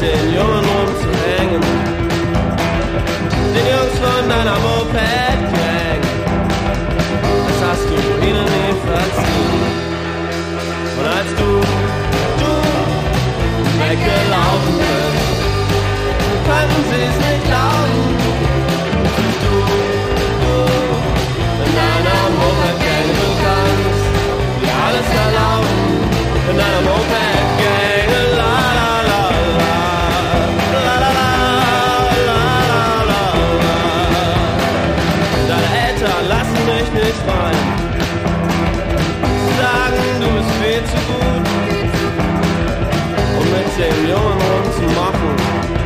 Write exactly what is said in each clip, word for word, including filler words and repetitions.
den Jungen rumzuhängen. Den Jungs von deiner Moped-Gang. Das hast du ihnen nie verziehen. Und als du, du weggelaufen bist, konnten sie es nicht glauben. Und du, du in deiner Moped-Gang, du kannst dir alles erlauben. In deiner Moped-Gang, la la la la, la la la la la la la. Deine Eltern lassen dich nicht fallen, sagen, du bist viel zu gut, um mit dem Jungen rumzumachen,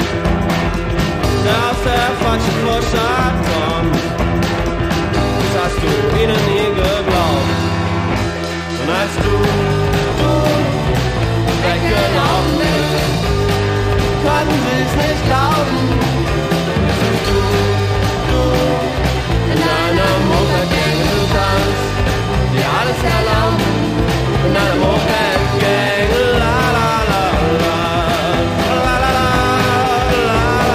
der aus der falschen Vorstadt kommt. Das hast du ihnen nie geglaubt. Und als du, du weggelaufen bist, konnten sie es nicht glauben.